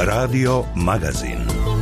Radio Magazin.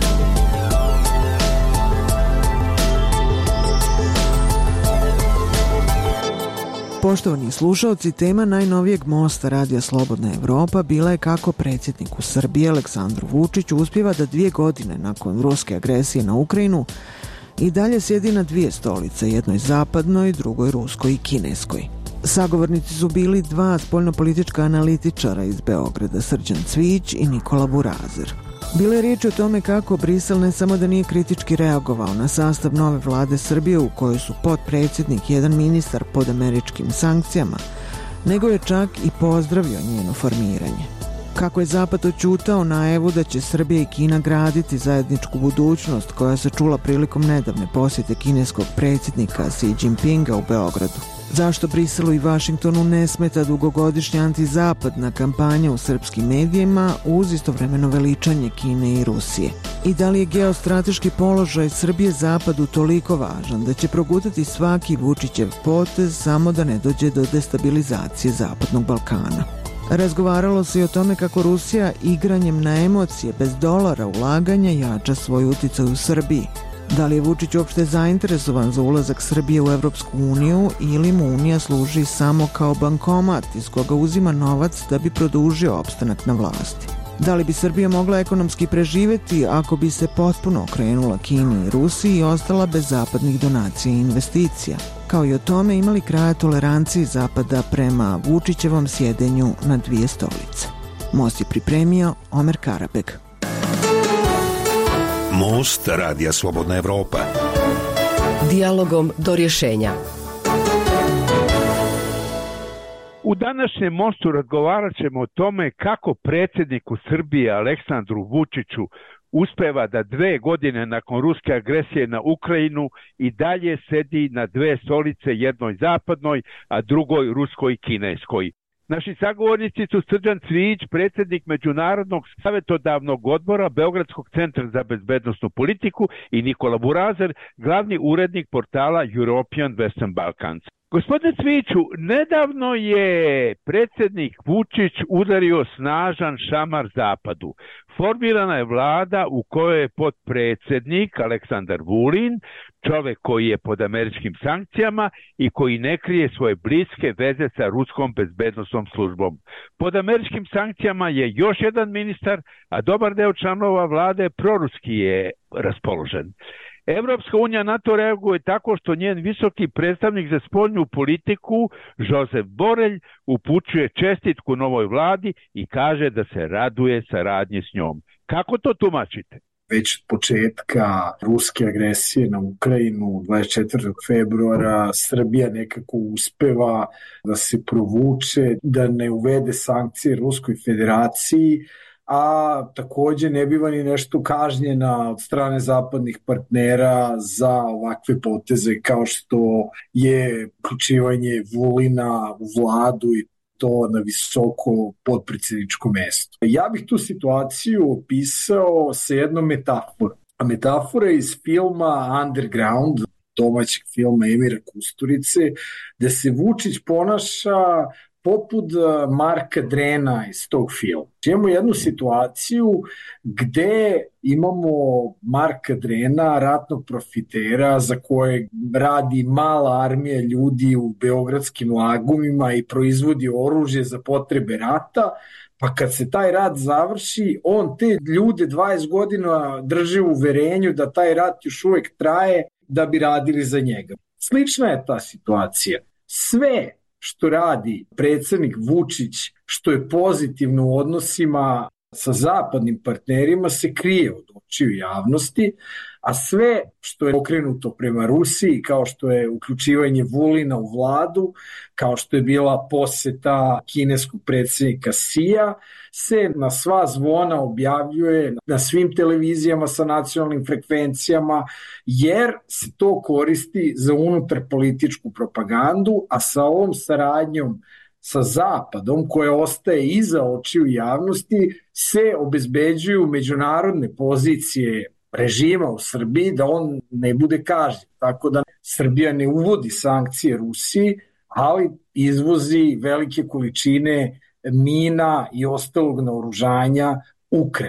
Poštovani slušalci, tema najnovijeg mosta Radija Slobodna Evropa bila je kako predsjedniku Srbije Aleksandru Vučiću uspijeva da 2 godine nakon ruske agresije na Ukrajinu i dalje sjedi na 2 stolice, jednoj zapadnoj, drugoj ruskoj i kineskoj. Sagovornici su bili 2 spoljnopolitička analitičara iz Beograda, Srđan Cvijić i Nikola Burazer. Bilo je riječ o tome kako Brisel ne samo da nije kritički reagovao na sastav nove vlade Srbije u kojoj su potpredsjednik i jedan ministar pod američkim sankcijama, nego je čak i pozdravio njeno formiranje. Kako je Zapad oćutao najavu da će Srbija i Kina graditi zajedničku budućnost koja se čula prilikom nedavne posjete kineskog predsjednika Xi Jinpinga u Beogradu. Zašto Briselu i Vašingtonu ne smeta dugogodišnja antizapadna kampanja u srpskim medijima uz istovremeno veličanje Kine i Rusije? I da li je geostrateški položaj Srbije Zapadu toliko važan da će progutati svaki Vučićev potez samo da ne dođe do destabilizacije Zapadnog Balkana? Razgovaralo se i o tome kako Rusija igranjem na emocije bez dolara ulaganja jača svoj utjecaj u Srbiji. Da li je Vučić uopšte zainteresovan za ulazak Srbije u Evropsku uniju ili mu Unija služi samo kao bankomat iz koga uzima novac da bi produžio opstanak na vlasti? Da li bi Srbija mogla ekonomski preživjeti ako bi se potpuno okrenula Kini i Rusiji i ostala bez zapadnih donacija i investicija? Kao i o tome imali kraja toleranciji Zapada prema Vučićevom sjedenju na 2 stolice. Most je pripremio Omer Karabeg. Most Radija Slobodna Evropa. Dijalogom do rješenja. U današnjem mostu razgovarat ćemo o tome kako predsjedniku Srbije Aleksandru Vučiću uspeva da 2 godine nakon ruske agresije na Ukrajinu i dalje sedi na 2 stolice, jednoj zapadnoj, a drugoj ruskoj i kineskoj. Naši sagovornici su Srđan Cvijić, predsjednik Međunarodnog savjetodavnog odbora Beogradskog centra za bezbednosnu politiku, i Nikola Burazer, glavni urednik portala European Western Balkans. Gospodine Cvijiću, nedavno je predsjednik Vučić udario snažan šamar Zapadu. Formirana je vlada u kojoj je potpredsjednik Aleksandar Vulin, čovjek koji je pod američkim sankcijama i koji ne krije svoje bliske veze sa ruskom bezbednosnom službom. Pod američkim sankcijama je još jedan ministar, a dobar deo članova vlade proruski je raspoložen. Evropska unija na to reaguje tako što njen visoki predstavnik za spoljnu politiku, Josep Borelj, upućuje čestitku novoj vladi i kaže da se raduje saradnji s njom. Kako to tumačite? Već od početka ruske agresije na Ukrajinu 24. februara Srbija nekako uspeva da se provuče, da ne uvede sankcije Ruskoj federaciji, a takođe ne biva ni nešto kažnjena od strane zapadnih partnera za ovakve poteze kao što je uključivanje Vulina u vladu i to na visoko potpredsjedničko mesto. Ja bih tu situaciju opisao sa jednom metaforom. A metafora je iz filma Underground, domaćeg filma Emira Kusturice, gde se Vučić ponaša poput Marka Drena iz tog filma. Imamo jednu situaciju gde imamo Marka Drena, ratnog profitera za kojeg radi mala armija ljudi u beogradskim lagumima i proizvodi oružje za potrebe rata, pa kad se taj rat završi, on te ljude 20 godina drži u uverenju da taj rat još uvek traje da bi radili za njega. Slična je ta situacija. Sve što radi predsjednik Vučić, što je pozitivno u odnosima sa zapadnim partnerima, se krije od očiju javnosti, a sve što je okrenuto prema Rusiji, kao što je uključivanje Vulina u vladu, kao što je bila poseta kineskog predsjednika Xija, se na sva zvona objavljuje na svim televizijama sa nacionalnim frekvencijama, jer se to koristi za unutarpolitičku propagandu, a sa ovom saradnjom sa Zapadom, koja ostaje iza očiju javnosti, se obezbeđuju međunarodne pozicije režima u Srbiji da on ne bude kažnjen. Tako da Srbija ne uvodi sankcije Rusiji, ali izvozi velike količine mina i ostalog naoružanja Ukrajini.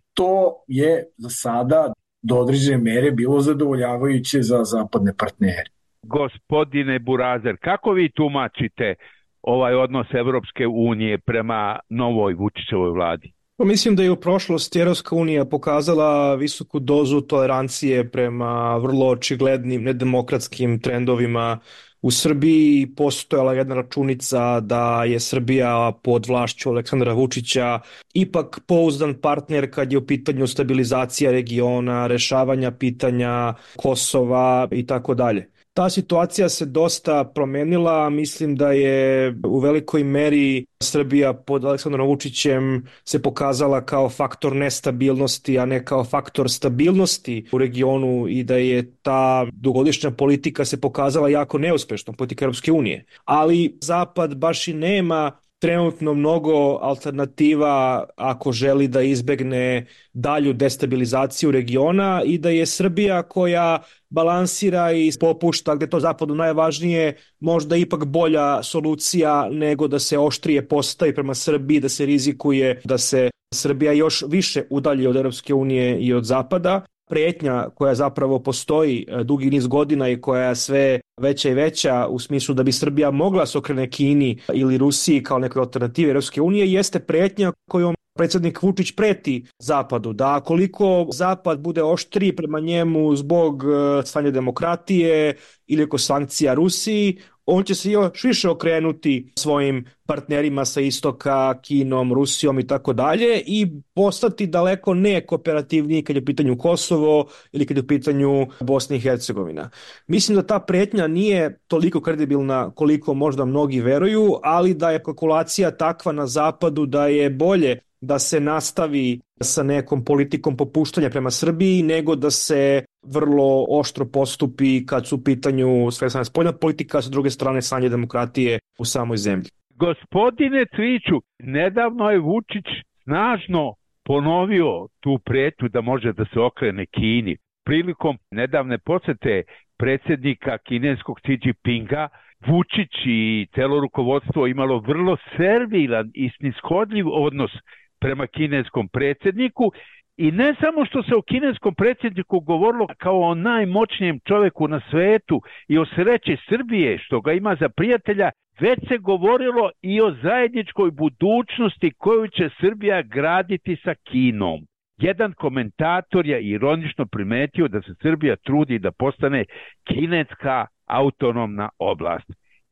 to je za sada do određene mere bilo zadovoljavajuće za zapadne partnere. Gospodine Burazer, kako vi tumačite ovaj odnos Evropske unije prema novoj Vučićevoj vladi? Mislim da je u prošlosti Evropska unija pokazala visoku dozu tolerancije prema vrlo očiglednim nedemokratskim trendovima u Srbiji. Postojala jedna računica da je Srbija pod vlašću Aleksandra Vučića ipak pouzdan partner kad je u pitanju stabilizacija regiona, rešavanja pitanja Kosova i tako dalje. Ta situacija se dosta promenila, mislim da je u velikoj meri Srbija pod Aleksandrom Vučićem se pokazala kao faktor nestabilnosti, a ne kao faktor stabilnosti u regionu i da je ta dugogodišnja politika se pokazala jako neuspešnom, politika Europske unije. Ali Zapad baš i nema trenutno mnogo alternativa ako želi da izbegne dalju destabilizaciju regiona i da je Srbija koja balansira i popušta gde to Zapadu najvažnije, možda ipak bolja solucija nego da se oštrije postavi prema Srbiji, da se rizikuje da se Srbija još više udalji od Europske unije i od Zapada. Pretnja koja zapravo postoji dugi niz godina i koja je sve veća i veća u smislu da bi Srbija mogla se okrene Kini ili Rusiji kao nekoj alternativi Europske unije jeste pretnja kojom predsjednik Vučić preti Zapadu, da koliko Zapad bude oštriji prema njemu zbog stanja demokratije ili oko sankcija Rusiji, on će se još više okrenuti svojim partnerima sa istoka, Kinom, Rusijom i tako dalje i postati daleko nekooperativniji kad je u pitanju Kosovo ili kad je u pitanju Bosna i Hercegovina. Mislim da ta pretnja nije toliko kredibilna koliko možda mnogi veruju, ali da je kalkulacija takva na zapadu da je bolje da se nastavi sa nekom politikom popuštanja prema Srbiji nego da se vrlo oštro postupi kad su u pitanju sve strane spoljna politika, a sa druge strane stanje demokratije u samoj zemlji. Gospodine Cviću, nedavno je Vučić snažno ponovio tu pretnju da može da se okrene Kini. Prilikom nedavne posete predsjednika kineskog Xi Jinpinga, Vučić i celo rukovodstvo imalo vrlo servilan i snishodljiv odnos prema kineskom predsjedniku i ne samo što se o kineskom predsjedniku govorilo kao o najmoćnijem čovjeku na svetu i o sreći Srbije što ga ima za prijatelja, već se govorilo i o zajedničkoj budućnosti koju će Srbija graditi sa Kinom. Jedan komentator je ironično primetio da se Srbija trudi da postane kineska autonomna oblast.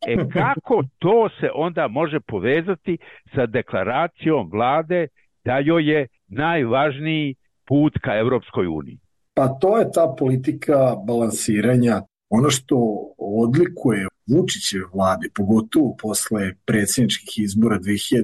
Kako to se onda može povezati sa deklaracijom vlade da joj je najvažniji put ka Evropskoj uniji? Pa to je ta politika balansiranja. Ono što odlikuje Vučićeve vlade, pogotovo posle predsjedničkih izbora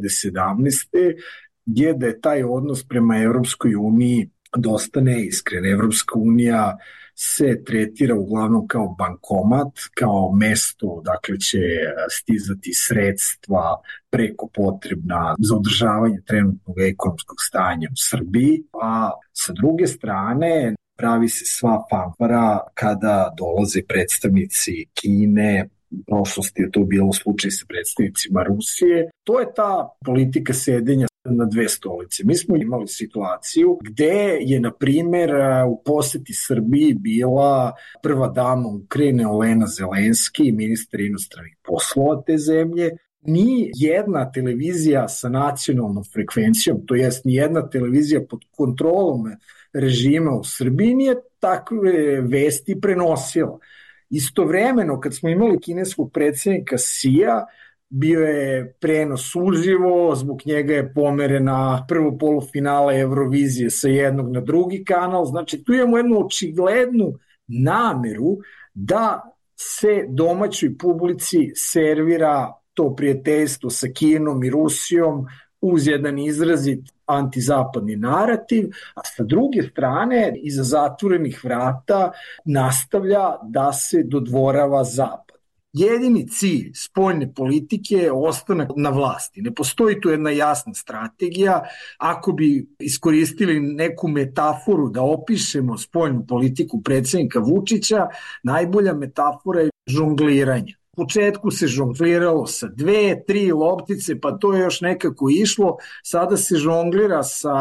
2017. je da je taj odnos prema Evropskoj uniji dosta neiskren. Evropska unija se tretira uglavnom kao bankomat, kao mesto dakle će stizati sredstva preko potrebna za održavanje trenutnog ekonomskog stanja u Srbiji, a sa druge strane pravi se sva fanfara kada dolaze predstavnici Kine, u prošlosti je to bilo slučaj sa predstavnicima Rusije. To je ta politika sedenja na dve stolice. Mi smo imali situaciju gde je, na primjer, u poseti Srbiji bila prva dama Ukrajine Olena Zelenski, ministar inostranih poslova te zemlje. Ni jedna televizija sa nacionalnom frekvencijom, to jest ni jedna televizija pod kontrolom režima u Srbiji nije takve vesti prenosila. Istovremeno, kad smo imali kineskog predsjednika Xija, bio je prenos uživo, zbog njega je pomerena prvo polufinale Eurovizije sa jednog na drugi kanal, znači tu imamo jednu očiglednu nameru da se domaćoj publici servira to prijateljstvo sa Kinom i Rusijom uz jedan izrazit antizapadni narativ, a sa druge strane iza zatvorenih vrata nastavlja da se dodvorava Zapad. Jedini cilj spoljne politike je ostanak na vlasti. Ne postoji tu jedna jasna strategija. Ako bi iskoristili neku metaforu da opišemo spoljnu politiku predsjednika Vučića, najbolja metafora je žongliranje. U početku se žongliralo sa 2-3 loptice, pa to je još nekako išlo. Sada se žonglira sa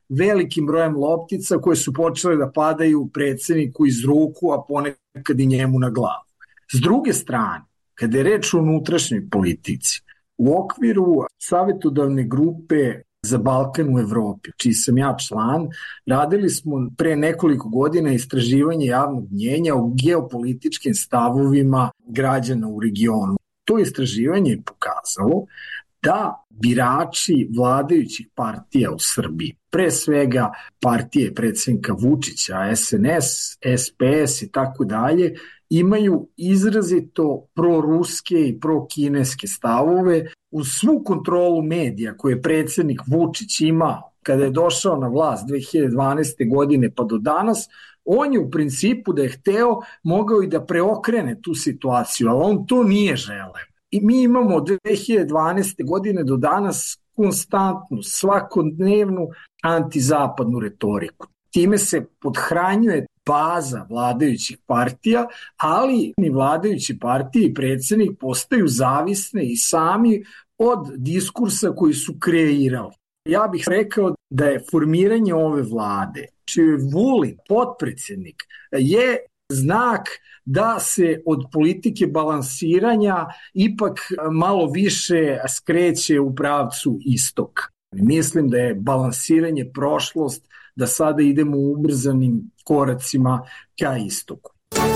velikim brojem loptica koje su počele da padaju predsjedniku iz ruku, a ponekad i njemu na glavu. S druge strane, kada je reč o unutrašnjoj politici, u okviru savjetodavne grupe za Balkan u Evropi, čiji sam ja član, radili smo pre nekoliko godina istraživanje javnog mnjenja o geopolitičkim stavovima građana u regionu. To istraživanje je pokazalo da birači vladajućih partija u Srbiji, pre svega partije predsjednika Vučića, SNS, SPS i tako dalje, imaju izrazito proruske i prokineske stavove. Uz svu kontrolu medija koje je predsjednik Vučić imao kada je došao na vlast 2012. godine pa do danas, on je u principu da je hteo mogao i da preokrene tu situaciju, ali on to nije želeo. I mi imamo od 2012. godine do danas konstantnu, svakodnevnu antizapadnu retoriku. Time se podhranjuje baza vladajućih partija, ali ni vladajuće partije i predsjednik postaju zavisne i sami od diskursa koji su kreirali. Ja bih rekao da je formiranje ove vlade, čiji je Vulin potpredsjednik, je znak da se od politike balansiranja ipak malo više skreće u pravcu istoka. Mislim da je balansiranje prošlost, da sada idemo ubrzanim koracima ka istoku.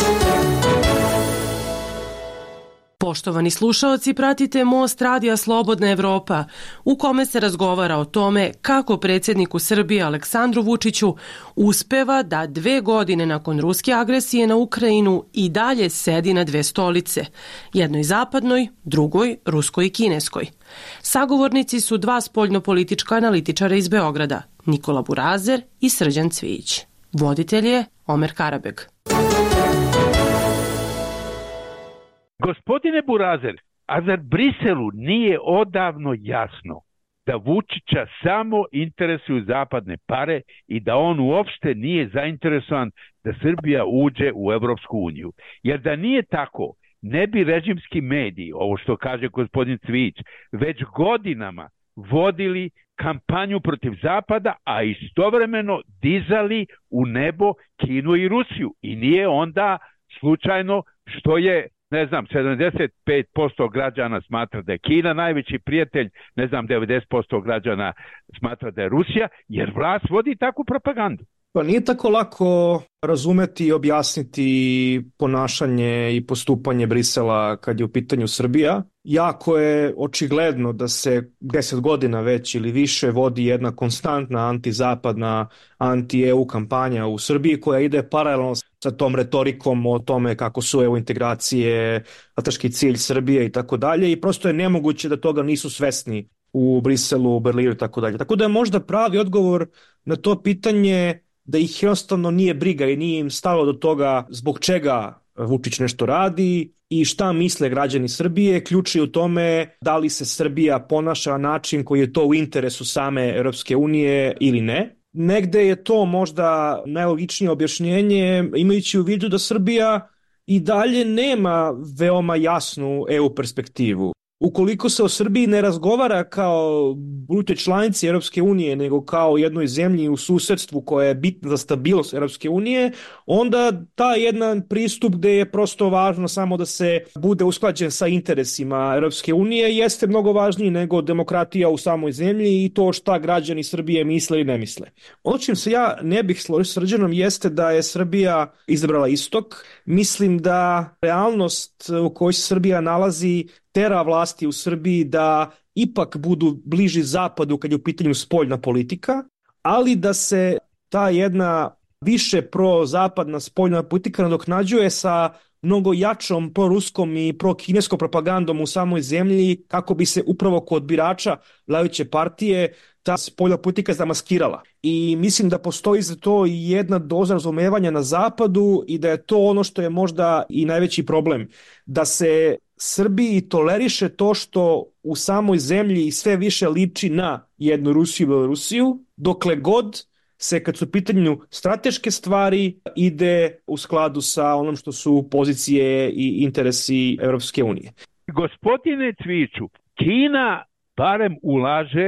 Poštovani slušaoci, pratite Most radija Slobodna Evropa, u kome se razgovara o tome kako predsjedniku Srbije Aleksandru Vučiću uspeva da 2 godine nakon ruske agresije na Ukrajinu i dalje sedi na 2 stolice, jednoj zapadnoj, drugoj ruskoj i kineskoj. Sagovornici su 2 spoljnopolitička analitičara iz Beograda, Nikola Burazer i Srđan Cvijić. Voditelj je Omer Karabeg. Gospodine Burazer, a zar Briselu nije odavno jasno da Vučića samo interesuju zapadne pare i da on uopšte nije zainteresovan da Srbija uđe u Evropsku uniju? Jer da nije tako, ne bi režimski mediji, ovo što kaže gospodin Cvijić, već godinama vodili kampanju protiv Zapada, a istovremeno dizali u nebo Kinu i Rusiju. I nije onda slučajno što je 75% građana smatra da je Kina najveći prijatelj, 90% građana smatra da je Rusija, jer vlast vodi takvu propagandu. Pa nije tako lako razumeti i objasniti ponašanje i postupanje Brisela kad je u pitanju Srbija. Jako je očigledno da se 10 godina već ili više vodi jedna konstantna antizapadna, anti-EU kampanja u Srbiji koja ide paralelno sa tom retorikom o tome kako su EU integracije strateški cilj Srbije i tako dalje i prosto je nemoguće da toga nisu svesni u Briselu, u Berlinu i tako dalje. Tako da je možda pravi odgovor na to pitanje da ih jednostavno nije briga i nije im stalo do toga zbog čega Vučić nešto radi i šta misle građani Srbije, ključ je u tome da li se Srbija ponaša na način koji je to u interesu same Europske unije ili ne. Negde je to možda najlogičnije objašnjenje, imajući u vidu da Srbija i dalje nema veoma jasnu EU perspektivu. Ukoliko se o Srbiji ne razgovara kao budućoj članici Europske unije, nego kao jednoj zemlji u susedstvu koja je bitna za stabilnost Europske unije, onda ta jedan pristup gde je prosto važno samo da se bude usklađen sa interesima Europske unije jeste mnogo važniji nego demokratija u samoj zemlji i to šta građani Srbije misle i ne misle. Ono čim se ja ne bih složio s Srđanom jeste da je Srbija izabrala istok. Mislim da realnost u kojoj se Srbija nalazi tera vlasti u Srbiji da ipak budu bliži zapadu kad je u pitanju spoljna politika, ali da se ta jedna više prozapadna spoljna politika nadoknađuje sa mnogo jačom proruskom i prokineskom propagandom u samoj zemlji kako bi se upravo kod birača vladajuće partije ta spoljna politika zamaskirala. I mislim da postoji za to i jedna doza razumevanja na zapadu i da je to ono što je možda i najveći problem. Da se Srbiji toleriše to što u samoj zemlji sve više liči na jednu Rusiju i Belorusiju, dokle god se kad su u pitanju strateške stvari ide u skladu sa onom što su pozicije i interesi Europske unije. Gospodine Cvijiću, Kina barem ulaže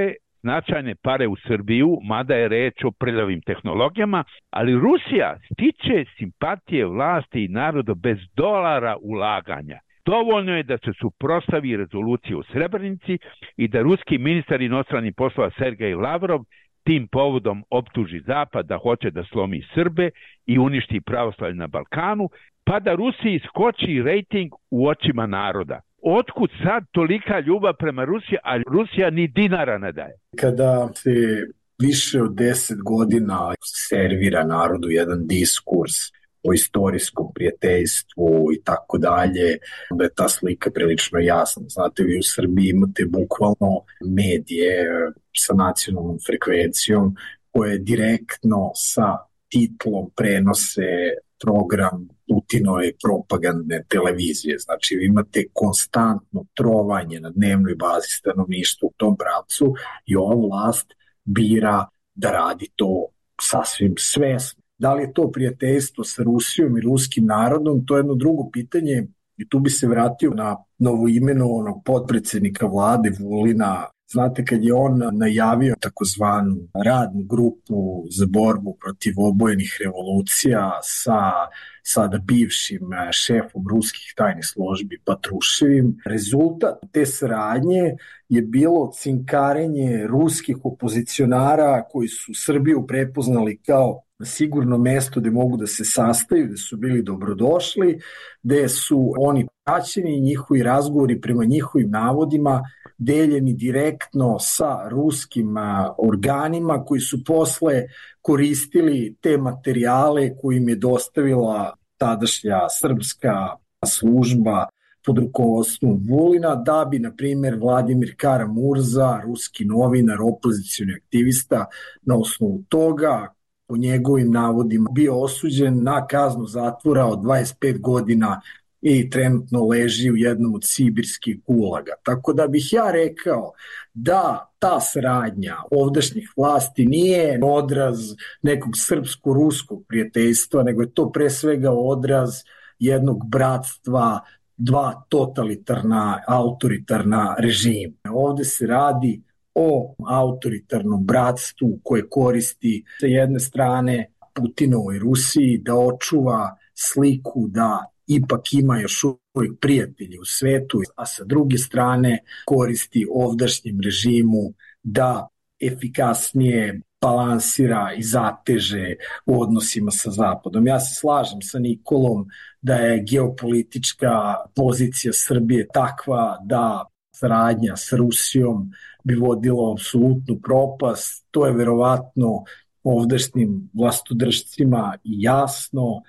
značajne pare u Srbiju, mada je reč o prljavim tehnologijama, ali Rusija stiče simpatije vlasti i naroda bez dolara ulaganja. Dovoljno je da se suprotstavi rezoluciji u Srebrenici i da ruski ministar inostranih poslova Sergej Lavrov tim povodom optuži Zapad da hoće da slomi Srbe i uništi pravoslavlje na Balkanu, pa da Rusiji skoči rejting u očima naroda. Otkud sad tolika ljubav prema Rusiji, a Rusija ni dinara ne daje? Kada se više od 10 godina servira narodu jedan diskurs o istorijskom prijateljstvu i tako dalje, onda je ta slika prilično jasna. Znate, vi u Srbiji imate bukvalno medije sa nacionalnom frekvencijom koje direktno sa titlom prenose program Putinove propagandne televizije. Znači, vi imate konstantno trovanje na dnevnoj bazi stanovništva u tom pravcu i ova vlast bira da radi to sasvim svesno. Da li je to prijateljstvo sa Rusijom i ruskim narodom, to je jedno drugo pitanje i tu bi se vratio na novoimenovanog potpredsednika vlade Vulina. Znate, kad je on najavio takozvanu radnu grupu za borbu protiv obojenih revolucija sa sada bivšim šefom ruskih tajnih službi Patruševim, rezultat te saradnje je bilo cinkarenje ruskih opozicionara koji su Srbiju prepoznali kao sigurno mesto gde mogu da se sastaju, gde su bili dobrodošli, gde su oni praćeni i njihovi razgovori prema njihovim navodima deljeni direktno sa ruskim organima koji su posle koristili te materijale koje im je dostavila tadašnja srpska služba pod rukovodstvom Vulina, da bi, na primjer, Vladimir Kara-Murza, ruski novinar, opozicioni aktivista, na osnovu toga, po njegovim navodima, bio osuđen na kaznu zatvora od 25 godina i trenutno leži u jednom od sibirskih gulaga. Tako da bih ja rekao da ta saradnja ovdašnjih vlasti nije odraz nekog srpsko-ruskog prijateljstva, nego je to pre svega odraz jednog bratstva dva totalitarna, autoritarna režima. Ovde se radi o autoritarnom bratstvu koje koristi sa jedne strane Putinovoj Rusiji da očuva sliku da ipak ima još uvijek prijatelji u svetu, a sa druge strane koristi ovdašnjem režimu da efikasnije balansira i zateže u odnosima sa Zapadom. Ja se slažem sa Nikolom da je geopolitička pozicija Srbije takva da saradnja sa Rusijom bi vodilo apsolutnu propast. To je verovatno ovdašnjim vlastodržcima i jasno,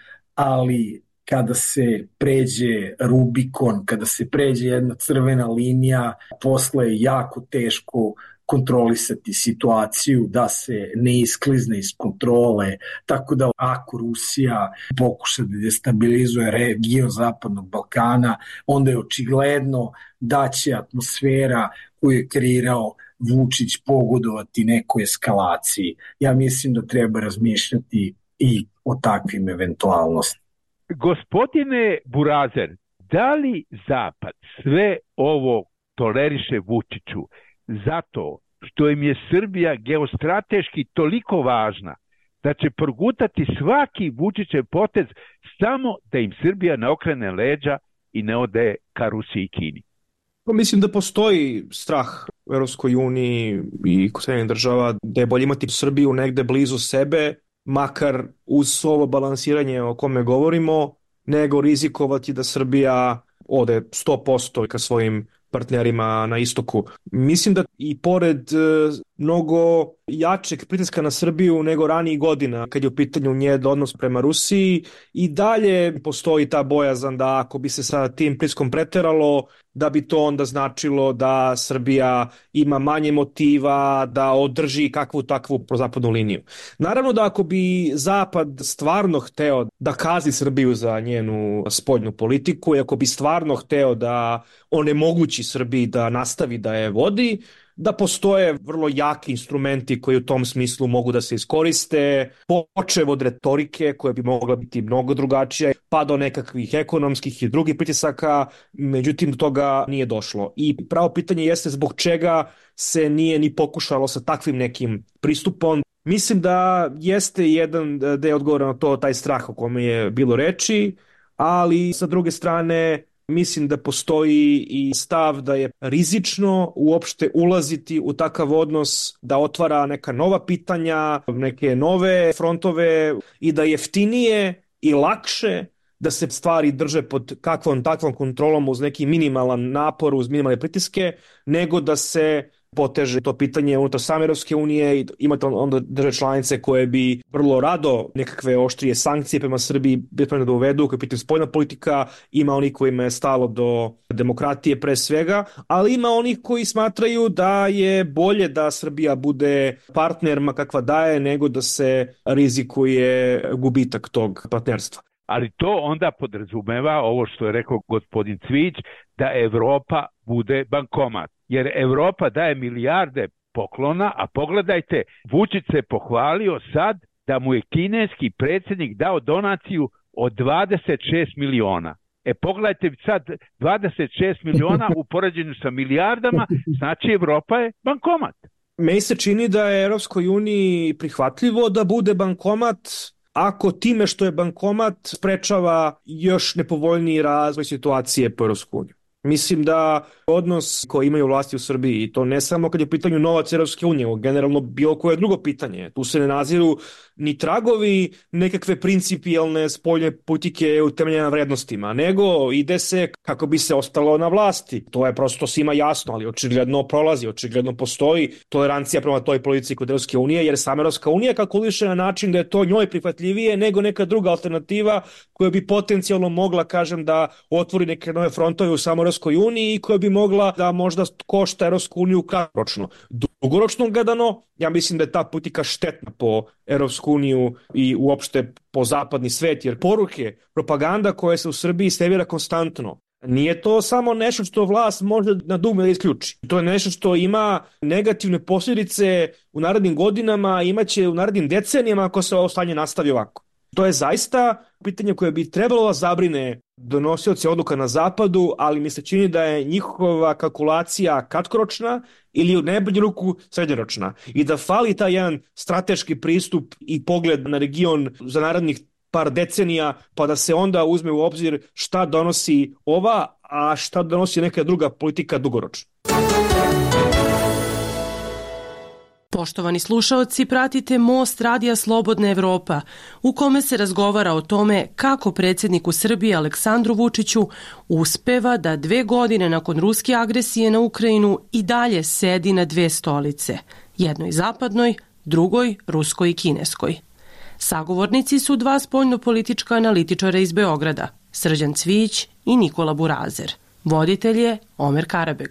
ali kada se pređe Rubikon, kada se pređe jedna crvena linija, posle je jako teško kontrolisati situaciju da se ne isklizne iz kontrole, tako da ako Rusija pokuša da destabilizuje region Zapadnog Balkana, onda je očigledno da će atmosfera koju je kreirao Vučić pogodovati nekoj eskalaciji. Ja mislim da treba razmišljati i o takvim eventualnostima. Gospodine Burazer, da li Zapad sve ovo toleriše Vučiću zato što im je Srbija geostrateški toliko važna da će progutati svaki Vučićev potez samo da im Srbija ne okrene leđa i ne ode ka Rusiji i Kini? Mislim da postoji strah u Evropskoj uniji i kod Sjedinjenih država da je bolje imati Srbiju negde blizu sebe, makar uz ovo balansiranje o kome govorimo, nego rizikovati da Srbija ode 100% ka svojim partnerima na istoku. Mislim da i pored mnogo jačeg pritiska na Srbiju nego ranijih godina, kad je u pitanju njen odnos prema Rusiji, i dalje postoji ta bojazan da ako bi se sa tim pritiskom preteralo, da bi to onda značilo da Srbija ima manje motiva da održi kakvu takvu prozapadnu liniju. Naravno da ako bi Zapad stvarno hteo da kazni Srbiju za njenu spoljnu politiku i ako bi stvarno hteo da onemogući Srbiji da nastavi da je vodi, da postoje vrlo jaki instrumenti koji u tom smislu mogu da se iskoriste, počev od retorike koja bi mogla biti mnogo drugačija, pa do nekakvih ekonomskih i drugih pritisaka, međutim do toga nije došlo. I pravo pitanje jeste zbog čega se nije ni pokušalo sa takvim nekim pristupom. Mislim da jeste jedan deo odgovora na to, taj strah o kome je bilo reči, ali sa druge strane mislim da postoji i stav da je rizično uopšte ulaziti u takav odnos, da otvara neka nova pitanja, neke nove frontove i da je jeftinije i lakše da se stvari drže pod kakvom takvom kontrolom uz neki minimalan napor, uz minimalne pritiske, nego da se poteže to pitanje unutar same Evropske unije i imate onda države članice koje bi vrlo rado nekakve oštrije sankcije prema Srbiji da uvedu, koje pitanje spoljna politika, ima oni kojima je stalo do demokratije pre svega, ali ima onih koji smatraju da je bolje da Srbija bude partner ma kakva daje nego da se rizikuje gubitak tog partnerstva. Ali to onda podrazumeva ovo što je rekao gospodin Cvić, da Evropa bude bankomat. Jer Evropa daje milijarde poklona, a pogledajte, Vučić se pohvalio sad da mu je kineski predsjednik dao donaciju od 26 miliona. Pogledajte sad, 26 miliona u poređenju sa milijardama, znači Evropa je bankomat. Meni se čini da je Evropskoj uniji prihvatljivo da bude bankomat ako time što je bankomat sprečava još nepovoljniji razvoj situacije po Evropsku uniju. Mislim da odnos koji imaju vlasti u Srbiji, i to ne samo kad je u pitanju novac Evropske unije, generalno bilo koje drugo pitanje, tu se ne naziru ni tragovi nekakve principijelne spoljne politike utemeljene na vrednostima, nego ide se kako bi se ostalo na vlasti. To je prosto svima jasno, ali očigledno prolazi, očigledno postoji tolerancija prema toj politici kod Evropske unije, jer sama Evropska unija kalkuliše na način da je to njoj prihvatljivije nego neka druga alternativa koja bi potencijalno mogla, kažem, da otvori neke nove frontove u samoj Evropskoj uniji i koja bi mogla da možda košta Evropsku uniju kratkoročno. Dugoročno gledano, ja mislim da je ta politika štetna po Evropsku uniju i uopšte po zapadni svet, jer poruke, propaganda koja se u Srbiji servira konstantno, nije to samo nešto što vlast može na dugme da isključi. To je nešto što ima negativne posljedice u narednim godinama, imaće u narednim decenijama ako se ovo stanje nastavi ovako. To je zaista pitanje koje bi trebalo da zabrine donosioci odluka na zapadu, ali mi se čini da je njihova kalkulacija kratkoročna ili u najbolju ruku srednjoročna i da fali taj jedan strateški pristup i pogled na region za narednih par decenija, pa da se onda uzme u obzir šta donosi ova, a šta donosi neka druga politika dugoročno. Poštovani slušaoci, pratite Most Radija Slobodna Evropa, u kome se razgovara o tome kako predsjedniku Srbije Aleksandru Vučiću uspeva da 2 godine nakon ruske agresije na Ukrajinu i dalje sedi na 2 stolice, jednoj zapadnoj, drugoj ruskoj i kineskoj. Sagovornici su 2 spoljnopolitička analitičara iz Beograda, Srđan Cvić i Nikola Burazer. Voditelj je Omer Karabeg.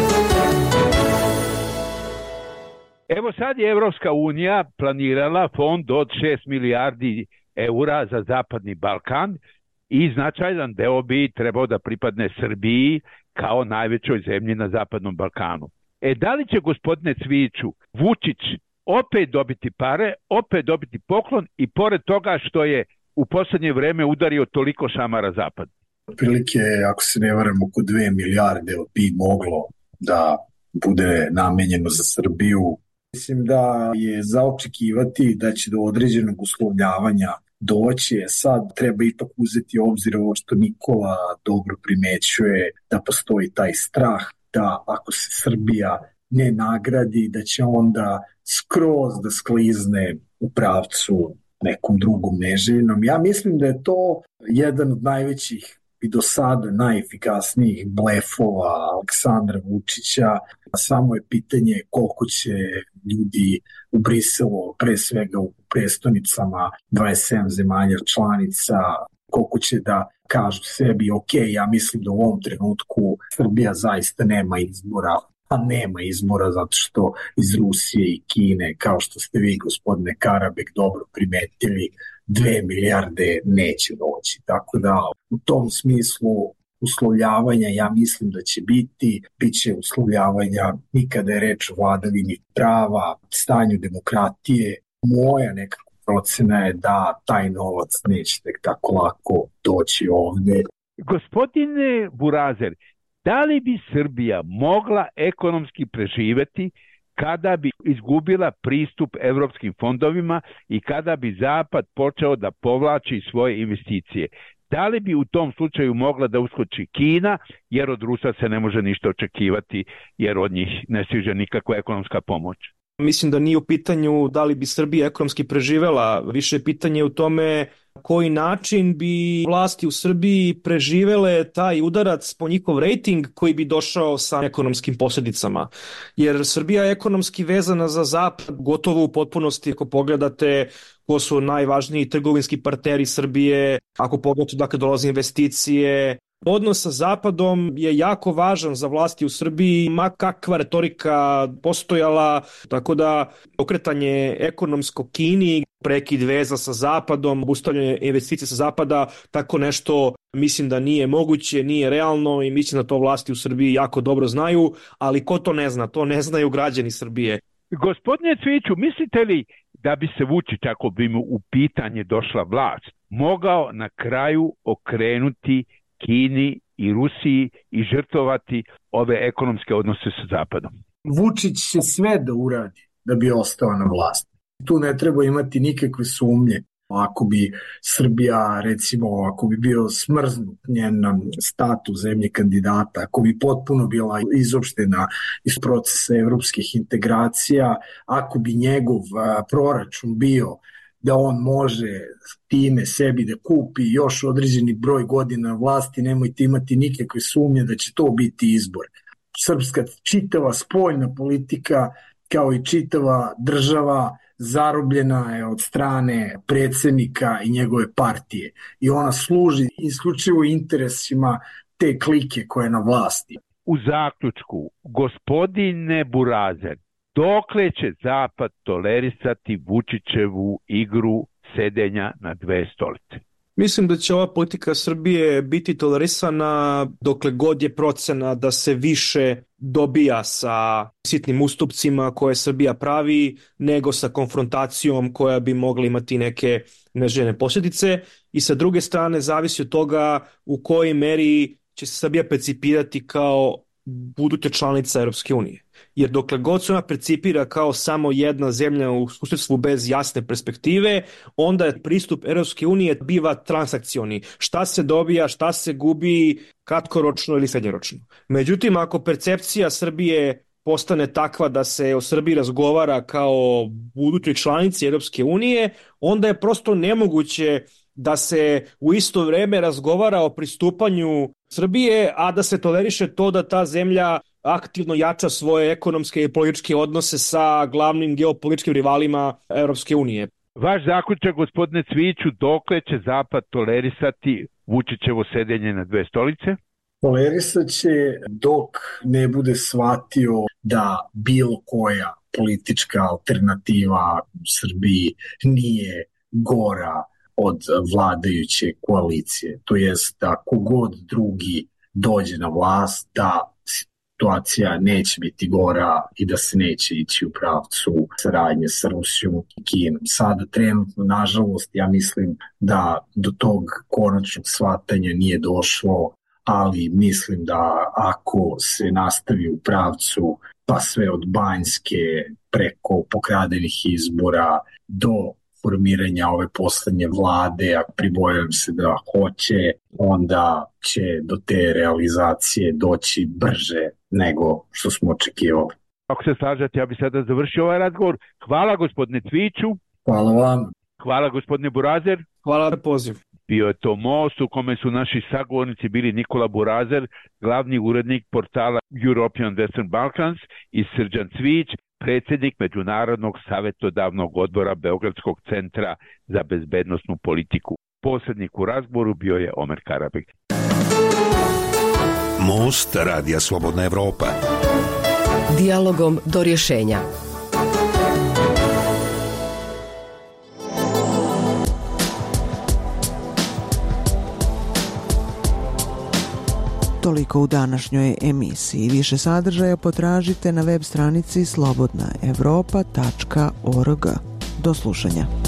Evo sad je Evropska unija planirala fond od 6 milijardi eura za Zapadni Balkan i značajan deo bi trebao da pripadne Srbiji kao najvećoj zemlji na Zapadnom Balkanu. Da li će, gospodine Cviću, Vučić opet dobiti pare, opet dobiti poklon i pored toga što je u poslednje vreme udario toliko šamara Zapad? Otprilike, ako se ne varam, oko 2 milijarde bi moglo da bude namenjeno za Srbiju. Mislim da je za očekivati da će do određenog uslovljavanja doći. Sad treba ipak uzeti obzir ovo što Nikola dobro primećuje, da postoji taj strah da ako se Srbija ne nagradi, da će onda skroz da sklizne u pravcu nekom drugom neželjenom. Ja mislim da je to jedan od najvećih i do sada najefikasnijih blefova Aleksandra Vučića. Samo je pitanje koliko će ljudi u Briselu, pre svega u prestonicama 27 zemalja članica, koliko će da kažu sebi, ok, ja mislim da u ovom trenutku Srbija zaista nema izbora, a nema izbora zato što iz Rusije i Kine, kao što ste vi, gospodine Karabeg, dobro primetili, 2 milijarde neće doći. Tako da u tom smislu uslovljavanja, ja mislim da će biće uslovljavanja i kada je reč o vladavini prava, stanju demokratije. Moja nekako procena je da taj novac neće tek tako lako doći ovde. Gospodine Burazer, da li bi Srbija mogla ekonomski preživeti kada bi izgubila pristup evropskim fondovima i kada bi Zapad počeo da povlači svoje investicije? Da li bi u tom slučaju mogla da uskoči Kina, jer od Rusa se ne može ništa očekivati, jer od njih ne stiže nikakva ekonomska pomoć? Mislim da nije u pitanju da li bi Srbija ekonomski preživela, više je pitanje u tome koji način bi vlasti u Srbiji preživele taj udarac po njihov rejting koji bi došao sa ekonomskim posljedicama. Jer Srbija je ekonomski vezana za Zapad gotovo u potpunosti. Ako pogledate ko su najvažniji trgovinski partneri Srbije, ako pogledate dakle dolaze investicije, odnos sa Zapadom je jako važan za vlasti u Srbiji, ma kakva retorika postojala, tako da okretanje ekonomsko Kini, prekid veza sa Zapadom, obustavljanje investicija sa Zapada, tako nešto mislim da nije moguće, nije realno i mislim da to vlasti u Srbiji jako dobro znaju, ali ko to ne zna? To ne znaju građani Srbije. Gospodine Cviću, mislite li da bi se Vučić, ako bi mu u pitanje došla vlast, mogao na kraju okrenuti Kini i Rusiji i žrtvovati ove ekonomske odnose sa Zapadom? Vučić će sve da uradi da bi ostao na vlasti. Tu ne treba imati nikakve sumnje. Ako bi Srbija, recimo, ako bi bio smrznut njen status zemlje kandidata, ako bi potpuno bila izopštena iz procesa evropskih integracija, ako bi njegov proračun bio da on može time sebi da kupi još određeni broj godina vlasti, nemojte imati nikakve sumnje da će to biti izbor. Srpska čitava spoljna politika, kao i čitava država, zarobljena je od strane predsjednika i njegove partije i ona služi isključivo interesima te klike koja je na vlasti. U zaključku, gospodine Burazer, dokle će Zapad tolerisati Vučićevu igru sedenja na dve stolice? Mislim da će ova politika Srbije biti tolerisana dokle god je procena da se više dobija sa sitnim ustupcima koje Srbija pravi nego sa konfrontacijom koja bi mogla imati neke neželjene posljedice i sa druge strane zavisi od toga u kojoj meri će se Srbija percipirati kao buduća članica Europske unije. Jer dokle god se ona percipira kao samo jedna zemlja u susjedstvu bez jasne perspektive, onda je pristup Europske unije biva transakcioni. Šta se dobija, šta se gubi, kratkoročno ili srednjoročno. Međutim, ako percepcija Srbije postane takva da se o Srbiji razgovara kao budućoj članici Europske unije, onda je prosto nemoguće da se u isto vreme razgovara o pristupanju Srbije, a da se toleriše to da ta zemlja aktivno jača svoje ekonomske i političke odnose sa glavnim geopolitičkim rivalima Europske unije. Vaš zaključak, gospodine Cviću, dokle će Zapad tolerisati Vučićevo sedenje na dve stolice? Tolerisat će dok ne bude shvatio da bilo koja politička alternativa u Srbiji nije gora od vladajuće koalicije. To jest da kogod drugi dođe na vlast, da situacija neće biti gora i da se neće ići u pravcu saradnje sa Rusijom i Kinom. Sada trenutno, nažalost, ja mislim da do tog konačnog shvatanja nije došlo, ali mislim da ako se nastavi u pravcu pa sve od Banjske preko pokradenih izbora do formiranja ove poslednje vlade, a pribojujem se da hoće, onda će do te realizacije doći brže nego što smo očekivali. Ako se slažete, ja bih sada završio ovaj razgovor. Hvala gospodine Cviću. Hvala vam. Hvala gospodine Burazer. Hvala na poziv. Bio je to Most u kome su naši sagovornici bili Nikola Burazer, glavni urednik portala European Western Balkans, i Srđan Cvić, predsjednik Međunarodnog savjetodavnog odbora Beogradskog centra za bezbednosnu politiku. Posrednik u razgovoru bio je Omer Karabek. Most Radija Slobodna Evropa. Dijalogom do rješenja. Toliko u današnjoj emisiji. Više sadržaja potražite na web stranici slobodnaevropa.org. Do slušanja.